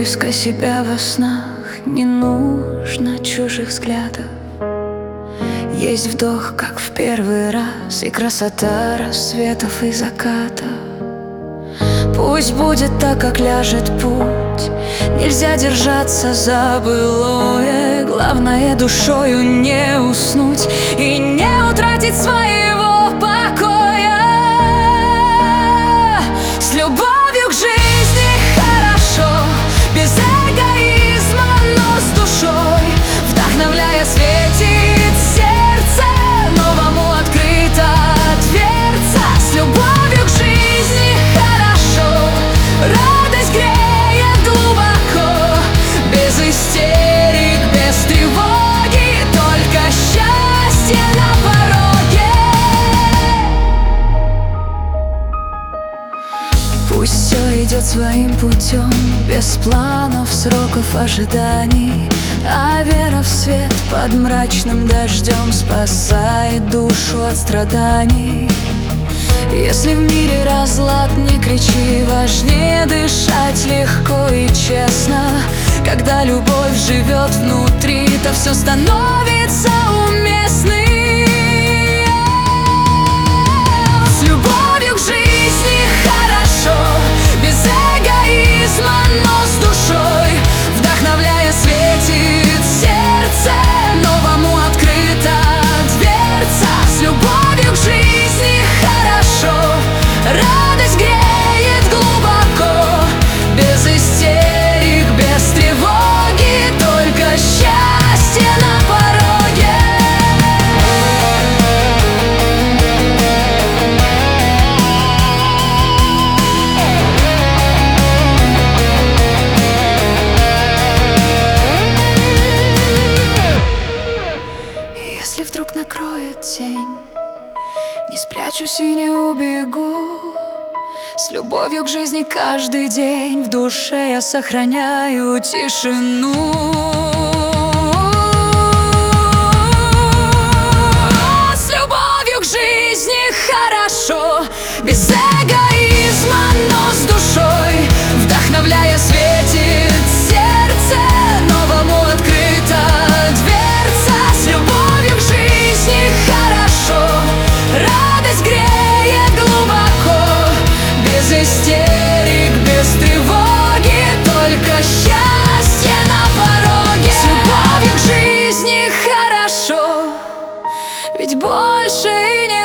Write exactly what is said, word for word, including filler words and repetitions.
поиска себя во снах не нужно чужих взглядов. Есть вдох, как в первый раз, и красота рассветов и закатов. Пусть будет так, как ляжет путь. Нельзя держаться за былое. Главное душою не уснуть и не утратить своего покоя. С любовью к жизни хорошо, без эгоизма, но с душой. Вдохновляя, светит сердце, новому открыта дверца. С любовью к жизни хорошо, радость греет глубоко, без истерик, без тревоги, только счастье на пороге. Пусть все идет своим путем, без планов, сроков, ожиданий, а вера в свет под мрачным дождем спасает душу от страданий. Если в мире разлад, не кричи, важнее дышать легко и честно. Когда любовь живет внутри, то все становится уместным. С любовью к жизни хорошо, без эгоизма, но с душой. Вдохновляя, светит сердце, новому открыта дверца. С любовью к жизни хорошо, радость греет глубоко, без истерик, без тревоги, только счастье на пороге. Если вдруг накроет тень, не спрячусь и не убегу. С любовью к жизни каждый день в душе я сохраняю тишину. С любовью к жизни хорошо, без эгоизма, но с душой. Вдохновляя, светит сердце, новому открыта дверца. С любовью к жизни хорошо, радость греет глубоко, без истерик, без тревоги, только счастье на пороге. С любовью к жизни хорошо, ведь больше и не